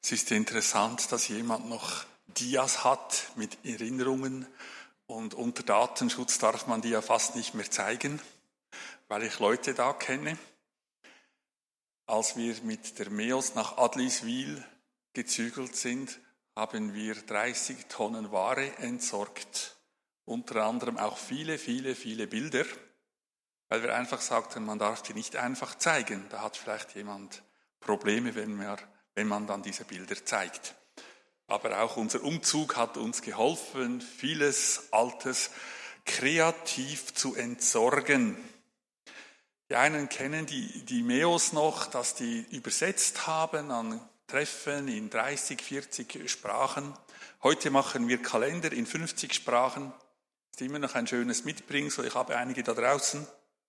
Es ist interessant, dass jemand noch Dias hat mit Erinnerungen und unter Datenschutz darf man die ja fast nicht mehr zeigen, weil ich Leute da kenne. Als wir mit der MEOS nach Adliswil gezügelt sind, haben wir 30 Tonnen Ware entsorgt. Unter anderem auch viele Bilder, weil wir einfach sagten, man darf die nicht einfach zeigen. Da hat vielleicht jemand Probleme, wenn man dann diese Bilder zeigt. Aber auch unser Umzug hat uns geholfen, vieles Altes kreativ zu entsorgen. Die einen kennen die MEOS noch, dass die übersetzt haben an Treffen in 30, 40 Sprachen. Heute machen wir Kalender in 50 Sprachen. Ist immer noch ein schönes Mitbringsel. Ich habe einige da draußen.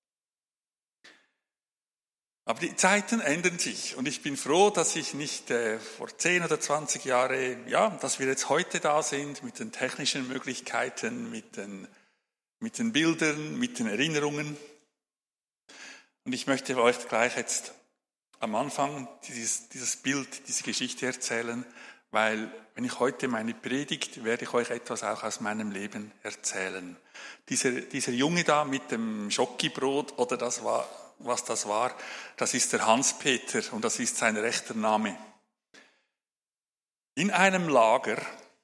Aber die Zeiten ändern sich und ich bin froh, dass ich nicht vor 10 oder 20 Jahren, dass wir jetzt heute da sind mit den technischen Möglichkeiten, mit den Bildern, mit den Erinnerungen. Und ich möchte euch gleich jetzt am Anfang dieses Bild, diese Geschichte erzählen, weil wenn ich heute meine Predigt, werde ich euch etwas auch aus meinem Leben erzählen. Dieser Junge da mit dem Schokibrot oder was das war, das ist der Hans-Peter und das ist sein rechter Name. In einem Lager,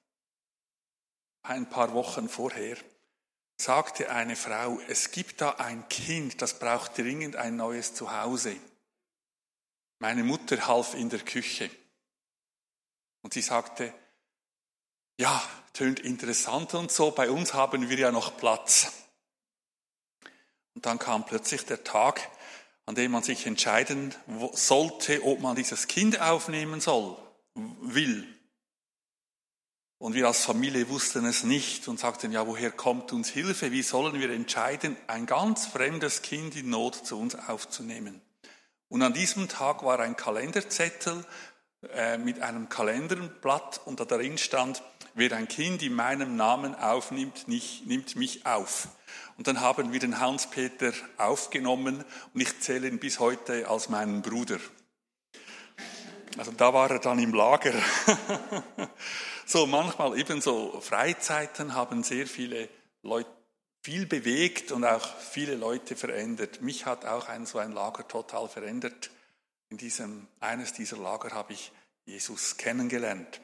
ein paar Wochen vorher, sagte eine Frau, es gibt da ein Kind, das braucht dringend ein neues Zuhause. Meine Mutter half in der Küche. Und sie sagte, ja, tönt interessant und so, bei uns haben wir ja noch Platz. Und dann kam plötzlich der Tag, an dem man sich entscheiden sollte, ob man dieses Kind aufnehmen will. Und wir als Familie wussten es nicht und sagten, ja, woher kommt uns Hilfe? Wie sollen wir entscheiden, ein ganz fremdes Kind in Not zu uns aufzunehmen? Und an diesem Tag war ein Kalenderzettel mit einem Kalenderblatt und da darin stand, wer ein Kind in meinem Namen aufnimmt, nimmt mich auf. Und dann haben wir den Hans-Peter aufgenommen und ich zähle ihn bis heute als meinen Bruder. Also da war er dann im Lager. So, manchmal ebenso Freizeiten haben sehr viele Leute viel bewegt und auch viele Leute verändert. Mich hat auch so ein Lager total verändert. Eines dieser Lager habe ich Jesus kennengelernt.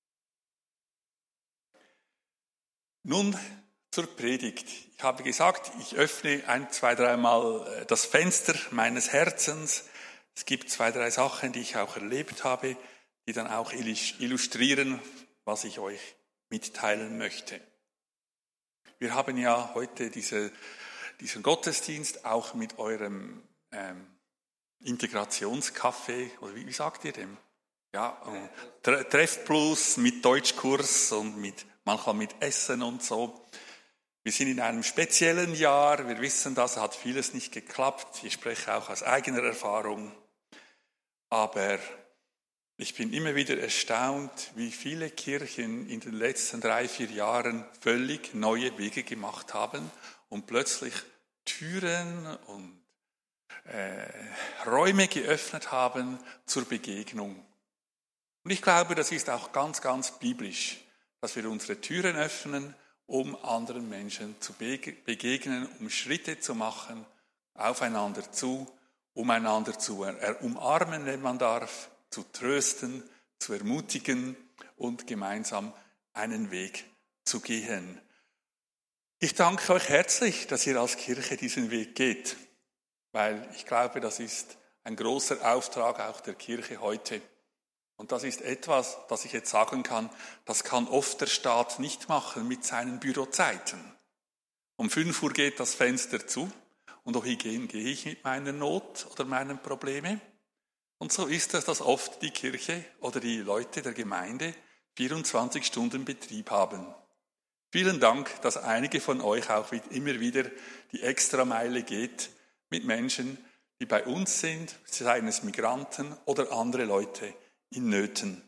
Nun zur Predigt. Ich habe gesagt, ich öffne 1, 2, 3 Mal das Fenster meines Herzens. Es gibt 2, 3 Sachen, die ich auch erlebt habe, die dann auch illustrieren, was ich euch mitteilen möchte. Wir haben ja heute diesen Gottesdienst auch mit eurem Integrationscafé, oder wie sagt ihr dem? Ja, Treffplus mit Deutschkurs und manchmal mit Essen und so. Wir sind in einem speziellen Jahr, wir wissen das, hat vieles nicht geklappt. Ich spreche auch aus eigener Erfahrung. Aber ich bin immer wieder erstaunt, wie viele Kirchen in den letzten 3, 4 Jahren völlig neue Wege gemacht haben und plötzlich Türen und Räume geöffnet haben zur Begegnung. Und ich glaube, das ist auch ganz, ganz biblisch, dass wir unsere Türen öffnen, um anderen Menschen zu begegnen, um Schritte zu machen, aufeinander zu, um einander zu umarmen, wenn man darf, zu trösten, zu ermutigen und gemeinsam einen Weg zu gehen. Ich danke euch herzlich, dass ihr als Kirche diesen Weg geht, weil ich glaube, das ist ein großer Auftrag auch der Kirche heute. Und das ist etwas, das ich jetzt sagen kann, das kann oft der Staat nicht machen mit seinen Bürozeiten. Um 5 Uhr geht das Fenster zu und wohin gehe ich mit meiner Not oder meinen Problemen? Und so ist es, dass oft die Kirche oder die Leute der Gemeinde 24 Stunden Betrieb haben. Vielen Dank, dass einige von euch auch immer wieder die Extrameile geht mit Menschen, die bei uns sind, seien es Migranten oder andere Leute in Nöten.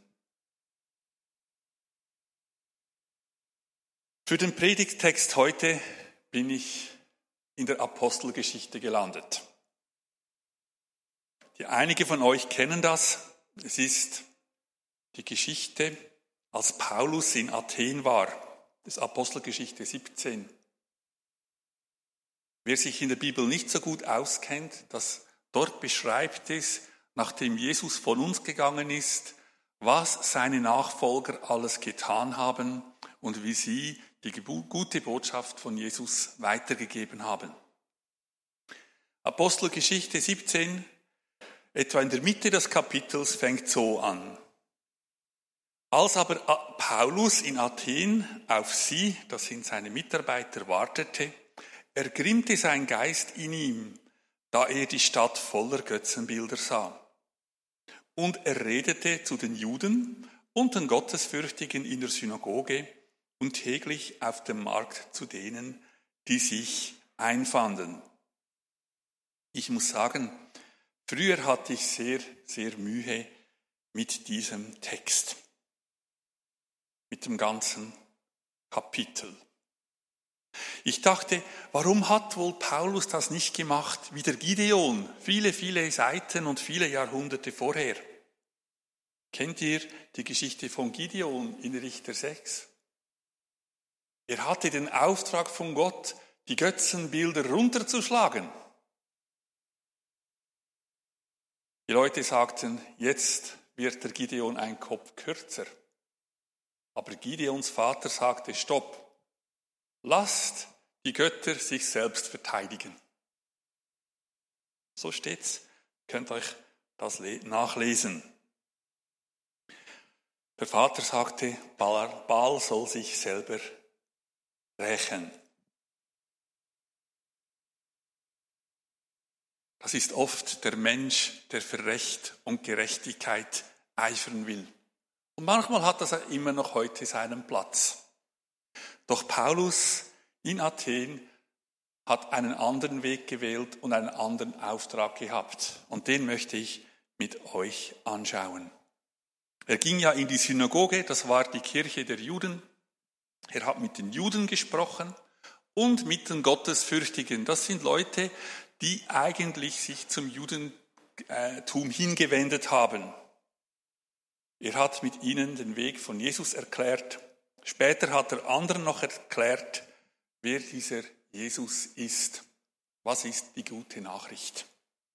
Für den Predigttext heute bin ich in der Apostelgeschichte gelandet. Einige von euch kennen das. Es ist die Geschichte, als Paulus in Athen war. Das ist Apostelgeschichte 17. Wer sich in der Bibel nicht so gut auskennt, dort beschreibt es, nachdem Jesus von uns gegangen ist, was seine Nachfolger alles getan haben und wie sie die gute Botschaft von Jesus weitergegeben haben. Apostelgeschichte 17, etwa in der Mitte des Kapitels, fängt so an. Als aber Paulus in Athen auf sie, das sind seine Mitarbeiter, wartete, ergrimmte sein Geist in ihm, da er die Stadt voller Götzenbilder sah. Und er redete zu den Juden und den Gottesfürchtigen in der Synagoge und täglich auf dem Markt zu denen, die sich einfanden. Ich muss sagen, früher hatte ich sehr, sehr Mühe mit diesem Text, mit dem ganzen Kapitel. Ich dachte, warum hat wohl Paulus das nicht gemacht wie der Gideon, viele, viele Seiten und viele Jahrhunderte vorher? Kennt ihr die Geschichte von Gideon in Richter 6? Er hatte den Auftrag von Gott, die Götzenbilder runterzuschlagen. Die Leute sagten, jetzt wird der Gideon ein Kopf kürzer. Aber Gideons Vater sagte, stopp. Lasst die Götter sich selbst verteidigen. So steht's. Könnt euch das nachlesen. Der Vater sagte, Baal soll sich selber rächen. Das ist oft der Mensch, der für Recht und Gerechtigkeit eifern will. Und manchmal hat das immer noch heute seinen Platz. Doch Paulus in Athen hat einen anderen Weg gewählt und einen anderen Auftrag gehabt. Und den möchte ich mit euch anschauen. Er ging ja in die Synagoge, das war die Kirche der Juden. Er hat mit den Juden gesprochen und mit den Gottesfürchtigen. Das sind Leute, die eigentlich sich zum Judentum hingewendet haben. Er hat mit ihnen den Weg von Jesus erklärt. Später hat er anderen noch erklärt, wer dieser Jesus ist. Was ist die gute Nachricht?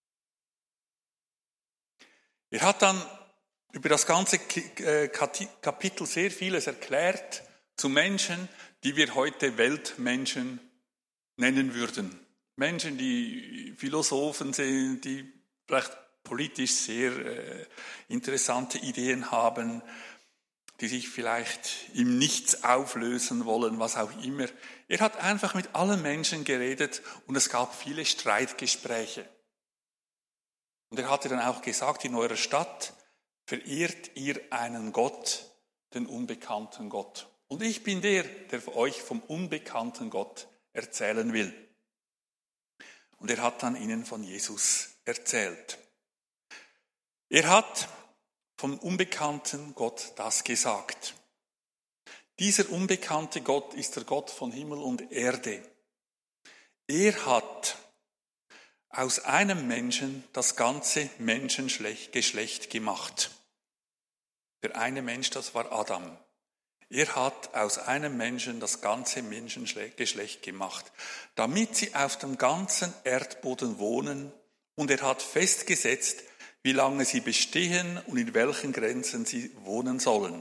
Er hat dann über das ganze Kapitel sehr vieles erklärt zu Menschen, die wir heute Weltmenschen nennen würden. Menschen, die Philosophen sind, die vielleicht politisch sehr interessante Ideen haben, die sich vielleicht im Nichts auflösen wollen, was auch immer. Er hat einfach mit allen Menschen geredet und es gab viele Streitgespräche. Und er hatte dann auch gesagt, in eurer Stadt verehrt ihr einen Gott, den unbekannten Gott. Und ich bin der euch vom unbekannten Gott erzählen will. Und er hat dann ihnen von Jesus erzählt. Er hat vom unbekannten Gott das gesagt. Dieser unbekannte Gott ist der Gott von Himmel und Erde. Er hat aus einem Menschen das ganze Menschengeschlecht gemacht. Der eine Mensch, das war Adam. Er hat aus einem Menschen das ganze Menschengeschlecht gemacht, damit sie auf dem ganzen Erdboden wohnen, und er hat festgesetzt, wie lange sie bestehen und in welchen Grenzen sie wohnen sollen.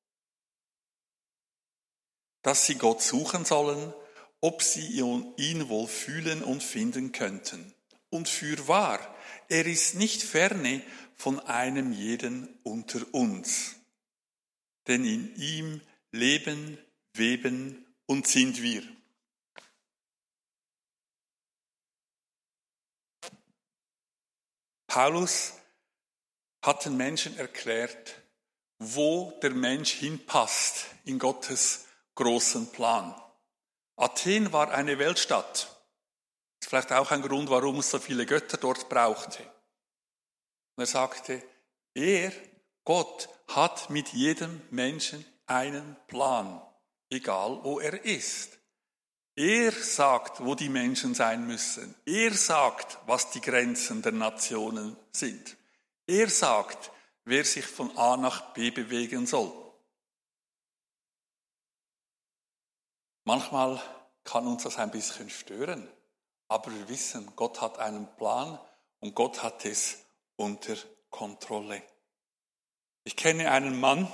Dass sie Gott suchen sollen, ob sie ihn wohl fühlen und finden könnten. Und fürwahr, er ist nicht ferne von einem jeden unter uns. Denn in ihm leben, weben und sind wir. Paulus hat den Menschen erklärt, wo der Mensch hinpasst in Gottes großen Plan. Athen war eine Weltstadt. Das ist vielleicht auch ein Grund, warum es so viele Götter dort brauchte. Und er sagte, Gott, hat mit jedem Menschen einen Plan, egal wo er ist. Er sagt, wo die Menschen sein müssen. Er sagt, was die Grenzen der Nationen sind. Er sagt, wer sich von A nach B bewegen soll. Manchmal kann uns das ein bisschen stören, aber wir wissen, Gott hat einen Plan und Gott hat es unter Kontrolle. Ich kenne einen Mann,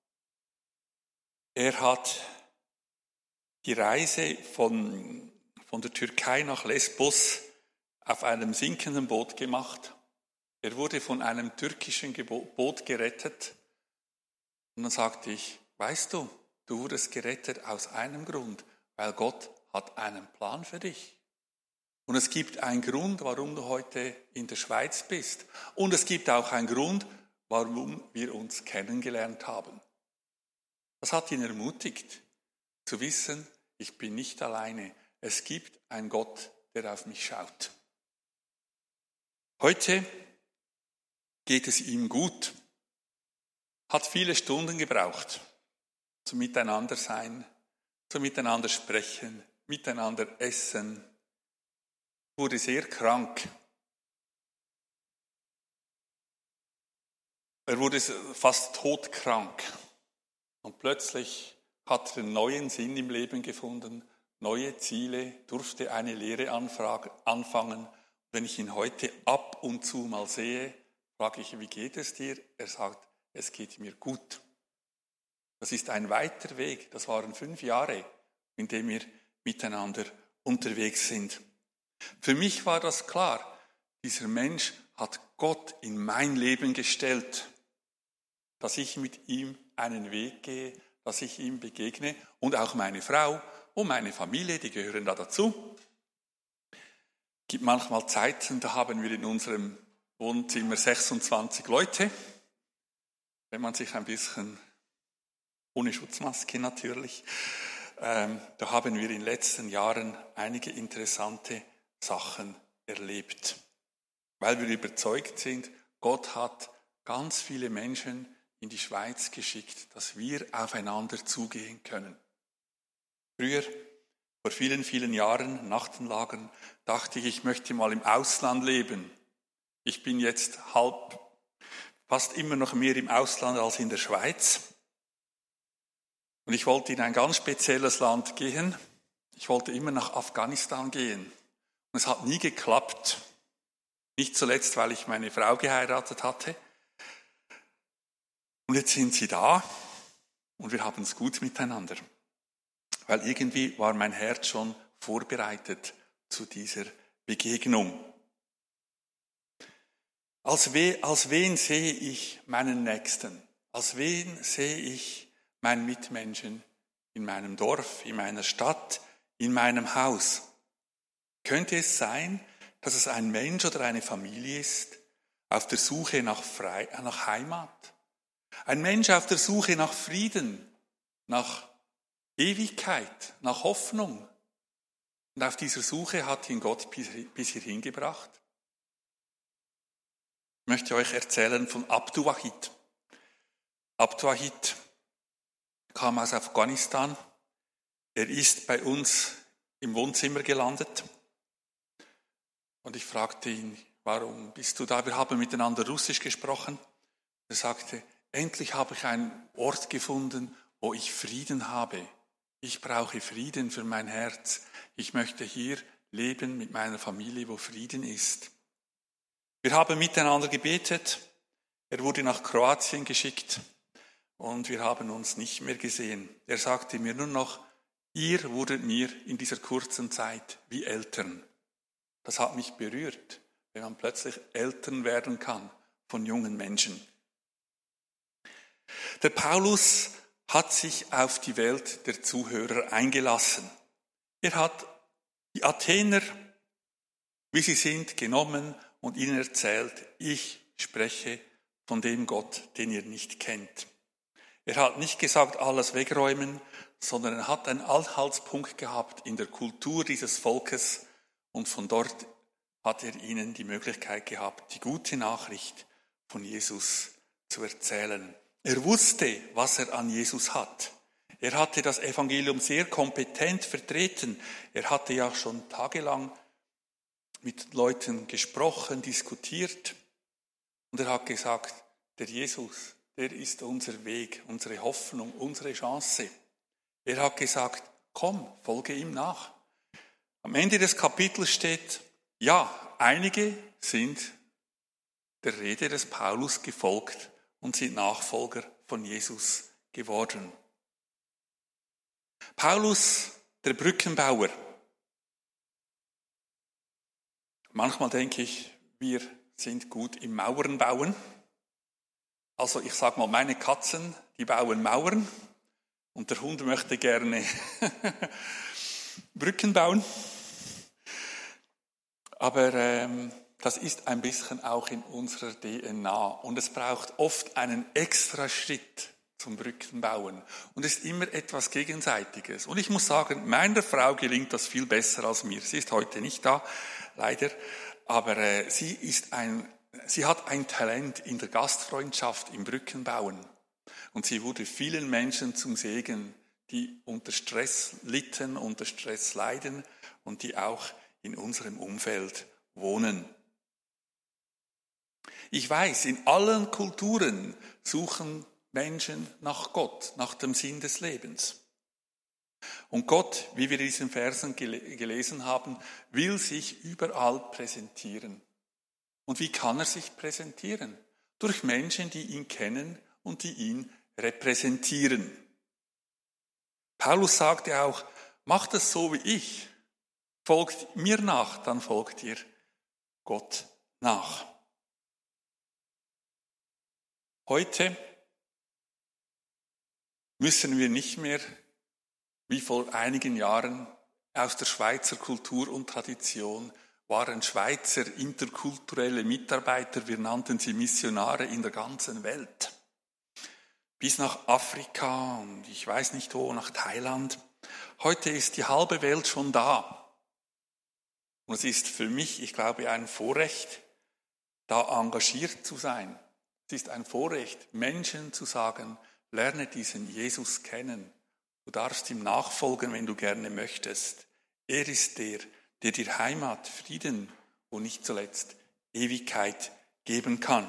er hat die Reise von der Türkei nach Lesbos auf einem sinkenden Boot gemacht. Er wurde von einem türkischen Boot gerettet. Und dann sagte ich, weißt du, du wurdest gerettet aus einem Grund, weil Gott hat einen Plan für dich. Und es gibt einen Grund, warum du heute in der Schweiz bist. Und es gibt auch einen Grund, warum wir uns kennengelernt haben. Das hat ihn ermutigt, zu wissen, ich bin nicht alleine. Es gibt einen Gott, der auf mich schaut. Heute geht es ihm gut. Hat viele Stunden gebraucht zum Miteinander sein, zum Miteinander sprechen, miteinander essen. Wurde sehr krank. Er wurde fast todkrank. Und plötzlich hat er einen neuen Sinn im Leben gefunden, neue Ziele, durfte eine Lehre anfangen. Wenn ich ihn heute ab und zu mal sehe, frage ich, wie geht es dir? Er sagt, es geht mir gut. Das ist ein weiter Weg. Das waren 5 Jahre, in denen wir miteinander unterwegs sind. Für mich war das klar, dieser Mensch hat Gott in mein Leben gestellt, dass ich mit ihm einen Weg gehe, dass ich ihm begegne und auch meine Frau und meine Familie, die gehören da dazu. Es gibt manchmal Zeiten, da haben wir in unserem Wohnzimmer 26 Leute, wenn man sich ein bisschen, ohne Schutzmaske natürlich, da haben wir in den letzten Jahren einige interessante Sachen erlebt, weil wir überzeugt sind, Gott hat ganz viele Menschen in die Schweiz geschickt, dass wir aufeinander zugehen können. Früher, vor vielen, vielen Jahren, Nachtenlagern, dachte ich, ich möchte mal im Ausland leben. Ich bin jetzt fast immer noch mehr im Ausland als in der Schweiz. Und ich wollte in ein ganz spezielles Land gehen. Ich wollte immer nach Afghanistan gehen. Und es hat nie geklappt. Nicht zuletzt, weil ich meine Frau geheiratet hatte. Und jetzt sind sie da und wir haben es gut miteinander. Weil irgendwie war mein Herz schon vorbereitet zu dieser Begegnung. Als wen sehe ich meinen Nächsten? Als wen sehe ich meinen Mitmenschen in meinem Dorf, in meiner Stadt, in meinem Haus? Könnte es sein, dass es ein Mensch oder eine Familie ist, auf der Suche nach Heimat? Ein Mensch auf der Suche nach Frieden, nach Ewigkeit, nach Hoffnung. Und auf dieser Suche hat ihn Gott bis hierhin gebracht. Ich möchte euch erzählen von Abdu Wahid. Abdu Wahid kam aus Afghanistan. Er ist bei uns im Wohnzimmer gelandet. Und ich fragte ihn, warum bist du da? Wir haben miteinander Russisch gesprochen. Er sagte, endlich habe ich einen Ort gefunden, wo ich Frieden habe. Ich brauche Frieden für mein Herz. Ich möchte hier leben mit meiner Familie, wo Frieden ist. Wir haben miteinander gebetet. Er wurde nach Kroatien geschickt und wir haben uns nicht mehr gesehen. Er sagte mir nur noch, ihr wurdet mir in dieser kurzen Zeit wie Eltern. Das hat mich berührt, wenn man plötzlich Eltern werden kann von jungen Menschen. Der Paulus hat sich auf die Welt der Zuhörer eingelassen. Er hat die Athener, wie sie sind, genommen und ihnen erzählt, ich spreche von dem Gott, den ihr nicht kennt. Er hat nicht gesagt, alles wegräumen, sondern er hat einen Anhaltspunkt gehabt in der Kultur dieses Volkes und von dort hat er ihnen die Möglichkeit gehabt, die gute Nachricht von Jesus zu erzählen. Er wusste, was er an Jesus hat. Er hatte das Evangelium sehr kompetent vertreten. Er hatte ja schon tagelang mit Leuten gesprochen, diskutiert. Und er hat gesagt, der Jesus, der ist unser Weg, unsere Hoffnung, unsere Chance. Er hat gesagt, komm, folge ihm nach. Am Ende des Kapitels steht, ja, einige sind der Rede des Paulus gefolgt und sind Nachfolger von Jesus geworden. Paulus, der Brückenbauer. Manchmal denke ich, wir sind gut im Mauern bauen. Also ich sage mal, meine Katzen, die bauen Mauern und der Hund möchte gerne Brücken bauen. Aber das ist ein bisschen auch in unserer DNA und es braucht oft einen extra Schritt zum Brückenbauen und es ist immer etwas Gegenseitiges. Und ich muss sagen, meiner Frau gelingt das viel besser als mir. Sie ist heute nicht da, leider, aber sie hat ein Talent in der Gastfreundschaft, im Brückenbauen. Und sie wurde vielen Menschen zum Segen, die unter Stress litten, unter Stress leiden und die auch in unserem Umfeld wohnen. Ich weiß, in allen Kulturen suchen Menschen nach Gott, nach dem Sinn des Lebens. Und Gott, wie wir in diesen Versen gelesen haben, will sich überall präsentieren. Und wie kann er sich präsentieren? Durch Menschen, die ihn kennen und die ihn repräsentieren. Paulus sagte auch, macht es so wie ich. Folgt mir nach, dann folgt ihr Gott nach. Heute müssen wir nicht mehr, wie vor einigen Jahren, aus der Schweizer Kultur und Tradition waren Schweizer interkulturelle Mitarbeiter, wir nannten sie Missionare in der ganzen Welt. Bis nach Afrika und ich weiß nicht wo, nach Thailand. Heute ist die halbe Welt schon da. Und es ist für mich, ich glaube, ein Vorrecht, da engagiert zu sein. Es ist ein Vorrecht, Menschen zu sagen, lerne diesen Jesus kennen. Du darfst ihm nachfolgen, wenn du gerne möchtest. Er ist der dir Heimat, Frieden und nicht zuletzt Ewigkeit geben kann.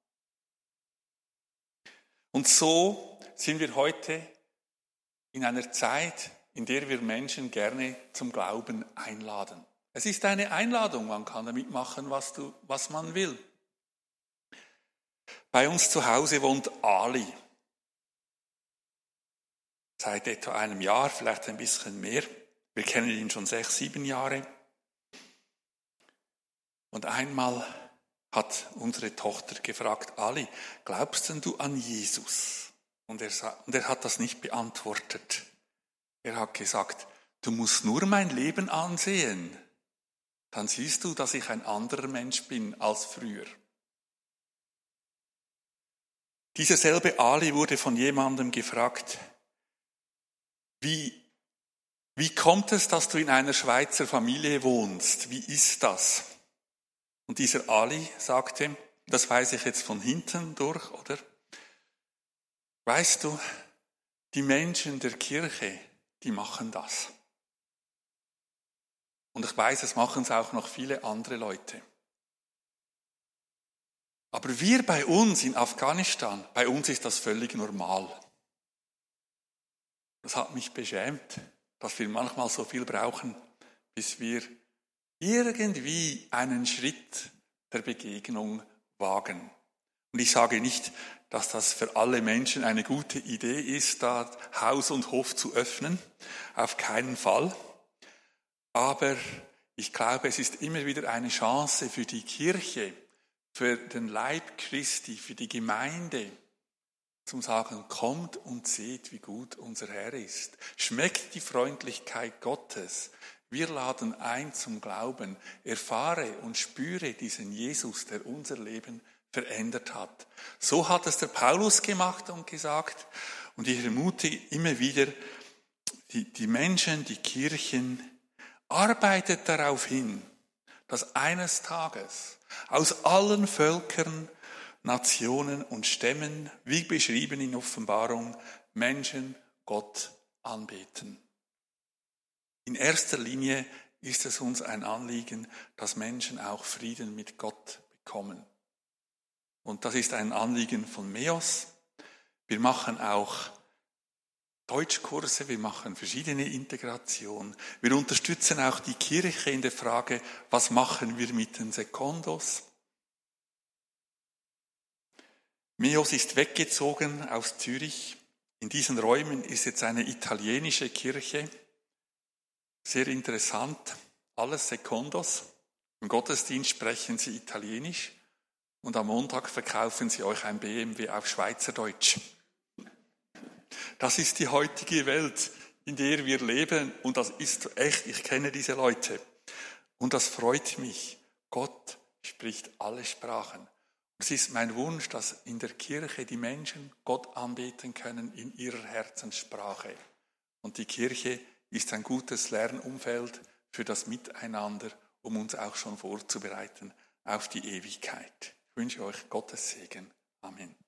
Und so sind wir heute in einer Zeit, in der wir Menschen gerne zum Glauben einladen. Es ist eine Einladung, man kann damit machen, was man will. Bei uns zu Hause wohnt Ali. Seit etwa einem Jahr, vielleicht ein bisschen mehr. Wir kennen ihn schon 6, 7 Jahre. Und einmal hat unsere Tochter gefragt, Ali, glaubst denn du an Jesus? Und er hat das nicht beantwortet. Er hat gesagt, du musst nur mein Leben ansehen. Dann siehst du, dass ich ein anderer Mensch bin als früher. Dieser selbe Ali wurde von jemandem gefragt, wie kommt es, dass du in einer Schweizer Familie wohnst? Wie ist das? Und dieser Ali sagte, das weiß ich jetzt von hinten durch, oder? Weißt du, die Menschen der Kirche, die machen das. Und ich weiß, es machen es auch noch viele andere Leute. Aber wir bei uns in Afghanistan, bei uns ist das völlig normal. Das hat mich beschämt, dass wir manchmal so viel brauchen, bis wir irgendwie einen Schritt der Begegnung wagen. Und ich sage nicht, dass das für alle Menschen eine gute Idee ist, da Haus und Hof zu öffnen. Auf keinen Fall. Aber ich glaube, es ist immer wieder eine Chance für die Kirche, für den Leib Christi, für die Gemeinde, zum sagen, kommt und seht, wie gut unser Herr ist. Schmeckt die Freundlichkeit Gottes. Wir laden ein zum Glauben. Erfahre und spüre diesen Jesus, der unser Leben verändert hat. So hat es der Paulus gemacht und gesagt. Und ich ermutige immer wieder die Menschen, die Kirchen, arbeitet darauf hin, dass eines Tages aus allen Völkern, Nationen und Stämmen, wie beschrieben in Offenbarung, Menschen Gott anbeten. In erster Linie ist es uns ein Anliegen, dass Menschen auch Frieden mit Gott bekommen. Und das ist ein Anliegen von MEOS. Wir machen auch Deutschkurse, wir machen verschiedene Integrationen. Wir unterstützen auch die Kirche in der Frage, was machen wir mit den Secondos? MEOS ist weggezogen aus Zürich. In diesen Räumen ist jetzt eine italienische Kirche. Sehr interessant. Alles Secondos. Im Gottesdienst sprechen sie Italienisch und am Montag verkaufen sie euch ein BMW auf Schweizerdeutsch. Das ist die heutige Welt, in der wir leben und das ist echt, ich kenne diese Leute. Und das freut mich. Gott spricht alle Sprachen. Es ist mein Wunsch, dass in der Kirche die Menschen Gott anbeten können in ihrer Herzenssprache. Und die Kirche ist ein gutes Lernumfeld für das Miteinander, um uns auch schon vorzubereiten auf die Ewigkeit. Ich wünsche euch Gottes Segen. Amen.